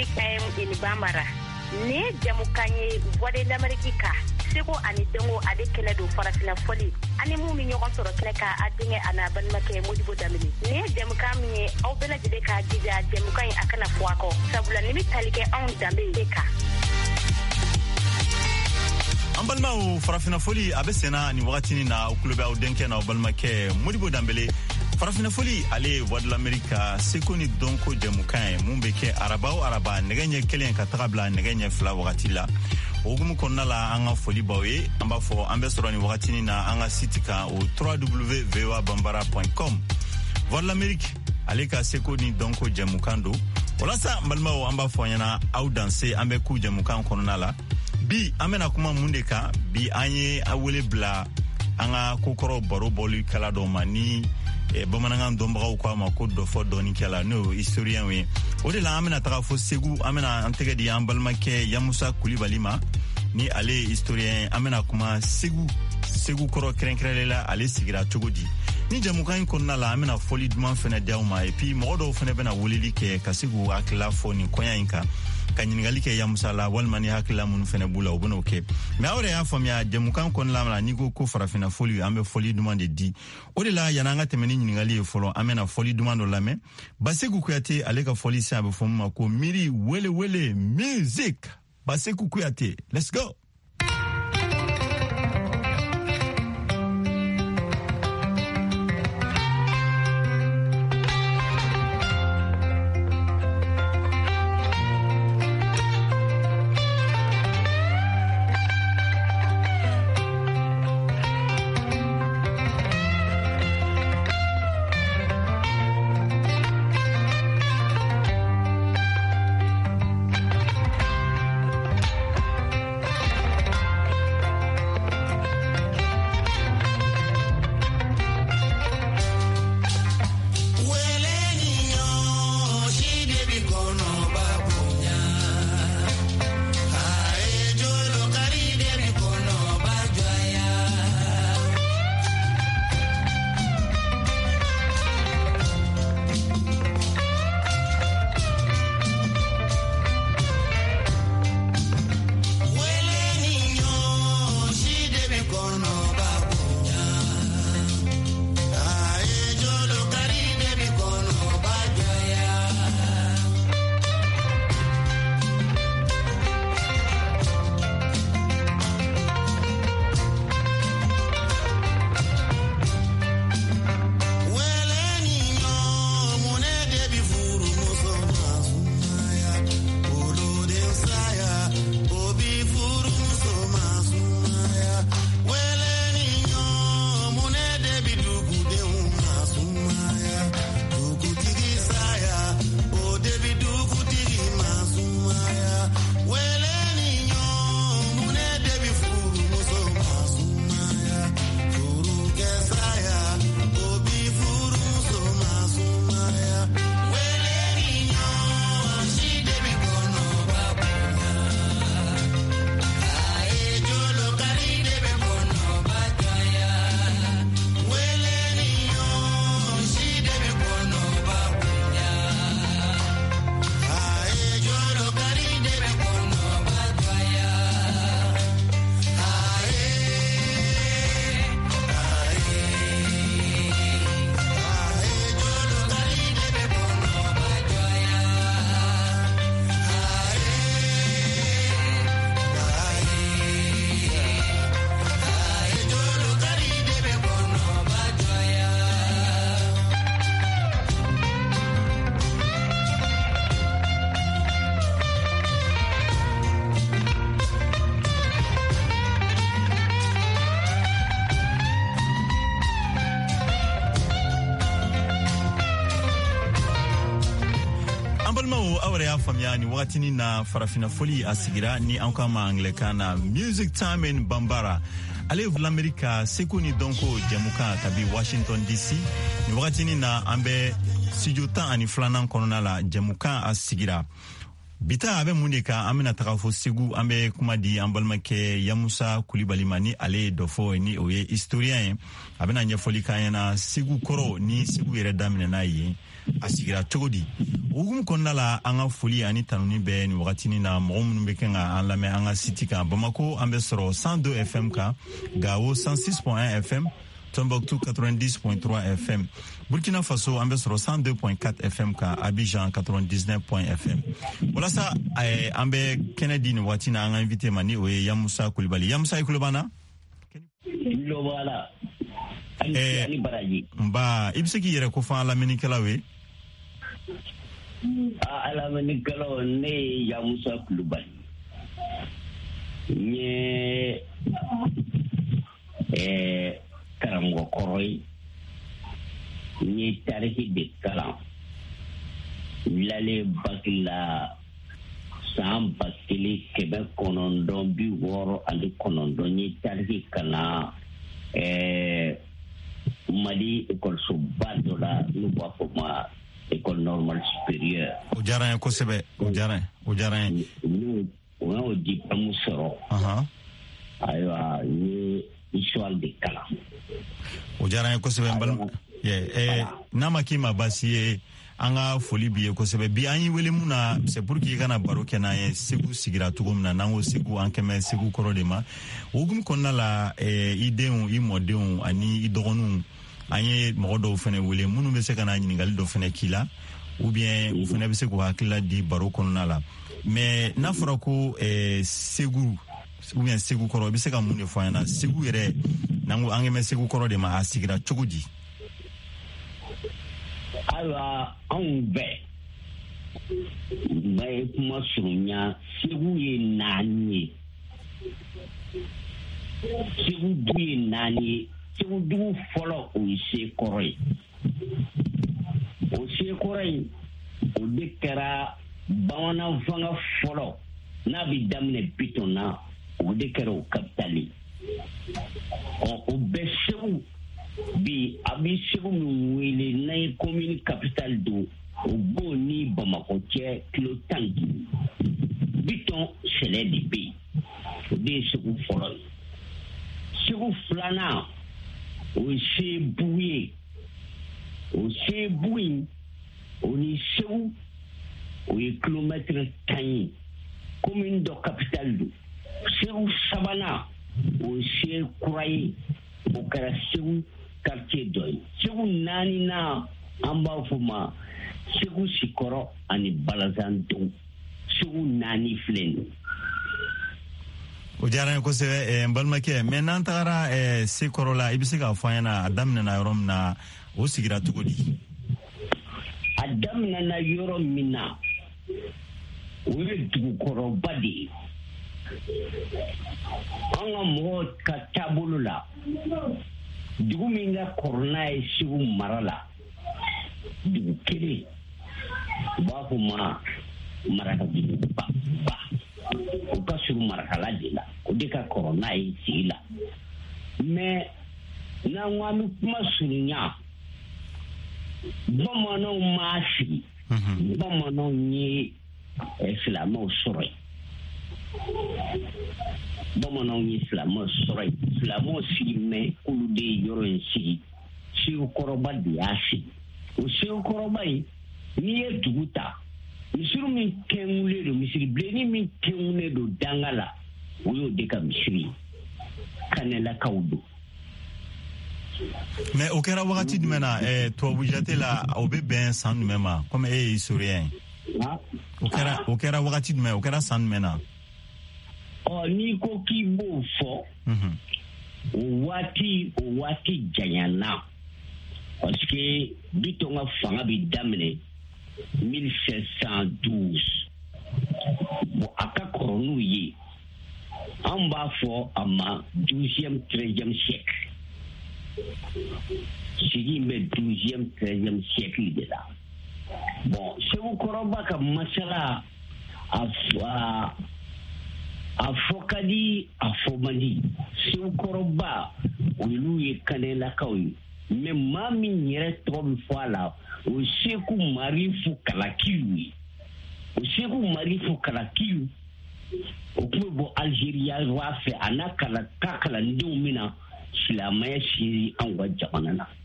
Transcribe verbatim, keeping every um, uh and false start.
Amerique em in Bambara ne jamukanye voix d'Amérique ka seko ani dongo ade kele do farafina foli ani mu mi ñogon soro kele ka adinge ana ban make Modibo Damini ne jamukam ni aw bela jide ka dija jamukanye akana fuako sabula ni mi talike on dambe ka ambalma o farafina foli abesena ni wakati na ukuluba o denke na obalmake Modibo Dambele farafina foli ale voix de l'Amérique seko ni donko jamukanye mumbeke arabao araba negenye kelen ka tabla negenye fla wakati la ogumu konna la anga foli bawe amba fo ambe sorani wakati ni na anga sitika o w w w point v o a bambara point com voix de l'Amérique ale ka seko ni donko jamukando olasa mbalma o amba fo nyana au danser ambe ku jamukan konna la bi amena kuma mundeka bi anye awele bla anga kokoro baro bolu kala do mani e bamananga ndombaga ko ma ko do fo doni kala no historien we o de la amena taga fo segu amena antege di ambalma ke Yamusa Kulibalima ni ale historien amena kuma segu segu koro krenkrela ale sigira togodi ni jamukan konna la amena foli dman fene dawma et puis modo fene bena wolili ke kasigu akla fo ni konya inka kanyingali ke Yamusa la walmani hakila mun fene bula obono ke me awre ya famia jamukan kon la ni go ko farafina foli ambe foli demande di o de la yananga temeni nyingali folo amena foli demande la me Baseku Kuyate aleka foli sa be fomma ko miri wele wele music Baseku Kuyate let's go. Famia ni wakati ni na farafina foli asigira ni anka ma Anglikana Music Time in Bambara ale l'America seko ni donko jamuka kabi Washington D C ni wakati ni na ambe studio tan ani flanan konona la jamuka asigira bita abe mundeka amena takafo segu ambe kuma di ambalmake Yamusa Kulibalima ni ale dofo ni oye historien abena nya foli kayana segu koro ni segu yere damine na yi asigira togodi Ugum konnala anga foli ani tanuni be ni wakati ni na mɔgɔ minnu bɛ kɛ ka an lamɛn an ka site kan Bamako an bɛ sɔrɔ cent deux F M kan, Gao cent six point un F M, Tombouctou quatre-vingt-dix point trois F M, Burkina Faso an bɛ sɔrɔ cent deux point quatre F M kan, Abidjan quatre-vingt-dix-neuf point F M. Walasa eh, an bɛ kɛnɛ di ni waati na an ka invité ma ni o ye Yamusa Kulibali. Yamusa i kulo b'an na? Kulo b'ala. Eh, Mba, i bɛ se k'i yɛrɛ ko fɔ an lamɛnnikɛlaw ye? Alamanikalo ne Yamusa Kulibali. Nye eh karamɔgɔ kɔrɔ ye. Nye tarihi de kalan. Lale baki la san ba kelen kɛmɛ kɔnɔntɔn bi wɔɔrɔ ani kɔnɔntɔn nye tarihi kalan eh Mali ekɔlisoba dɔ la n'u b'a fɔ ma école normale supérieure. O diyara n ye kosɛbɛ, o diyara n ye, o diyara n ye. O y'o diplôme sɔrɔ. Ahan. Ayiwa n ye histoire de kalan. O diyara n ye kosɛbɛ n balima. Eh, n'a ma k'i ma baasi ye an ka foli b'i ye kosɛbɛ. Bi an y'i wele mun na c'est pour que i kana baro kɛ n'an ye Segu sigira cogo min na n'an ko Segu an kɛmɛ Segu kɔrɔ de ma. O hukumu kɔnɔna la eh, i denw, i mɔdenw ani i dɔgɔninw an ye mɔgɔ dɔw fɛnɛ wele minnu bɛ se ka na ɲininkali dɔ fɛnɛ k'i la ou bien u fɛnɛ bɛ se k'u hakilila di baro kɔnɔna la. Mais n'a fɔra ko eh, Segu ou bien Segu kɔrɔ i bɛ se ka mun de fɔ an ɲɛna? Segu yɛrɛ n'an ko an kɛmɛ Segu kɔrɔ de ma a sigira cogo di? Ayiwa anw bɛɛ n bɛ kuma surunya Segu ye naani ye. Segu dugu ye naani ye. Segu dugu fɔlɔ o ye Sekɔrɔ ye. O Sekɔrɔ in o de kɛra bamanan fanga fɔlɔ n'a bɛ daminɛ Bitɔn na o de kɛra o kapitali. Ɔ o bɛ Segu bi a bɛ Segu min wele n'a ye commune capitale don o b'o ni Bamako cɛ kilo tan duuru. Bitɔn sɛnɛ de bɛ yen o de ye Segu fɔlɔ ye. Segu filanan o ye Sebugu ye. O Sebugu in o ni Segu o ye kilomɛtiri tan ye. Commune dɔ capitale don. Segu sabanan o ye Sekura ye. O kɛra Segu quartier dɔ ye. Segu naaninan an b'a fɔ ma Segu Sikɔrɔ ani Balazan Dɔn. Segu naani filɛ nin ye. O diyara n ye kosɛbɛ n balimakɛ mais n'an tagara Sekɔrɔ la i bɛ se k'a fɔ an ɲɛna a daminɛna yɔrɔ min na o sigira cogo di? A daminɛna yɔrɔ min na o ye dugukɔrɔba de ye. An ka mɔgɔw ka taabolo la dugu min ka kɔrɔ n'a ye Segu mara la dugu kelen u b'a fɔ ma marakaduguba ba o ka surun marakala de la o de ka kɔrɔ n'a ye sigi la. Mais n'an ko an bɛ kuma surunya bamananw m'a sigi bamananw ye silamɛw sɔrɔ yen. Bamananw ye silamɛw sɔrɔ yen. Silamɛw sigi mɛ olu de ye yɔrɔ in sigi. Segu kɔrɔba de y'a sigi. O Segu kɔrɔba in n'i ye dugu ta misiri min kɛngulen don misiri bilenni min kɛngulen don danga la o y'o de ka misiri ye. Kanɛlakaw don. Mais o kɛra wagati jumɛn na tubabu jate la o bɛ bɛn san jumɛn ma comme e ye historien ye? O kɛra o kɛra wagati jumɛn? O kɛra san jumɛn na? Ɔ n'i ko k'i b'o fɔ o waati o waati janyana parce que Bitɔn ka fanga bɛ daminɛ mille sept cent douze. Bon a ka kɔrɔ n'u ye an b'a fɔ a ma douzième treizième siècle. Sigi in bɛ douzième treizième siècle de la. Bon Segu kɔrɔba ka masala a a a fɔ ka di a fɔ man di. Segu kɔrɔba olu ye Kanɛlakaw ye mais maa min yɛrɛ tɔgɔ bɛ fɔ a la o ye Seku Marifu Kalakiw ye. O Seku Marifu Kalakiw o tun bɛ bɔ Algérie fɛ a n'a kala ka kalandenw min na silamɛya siri anw ka jamana na.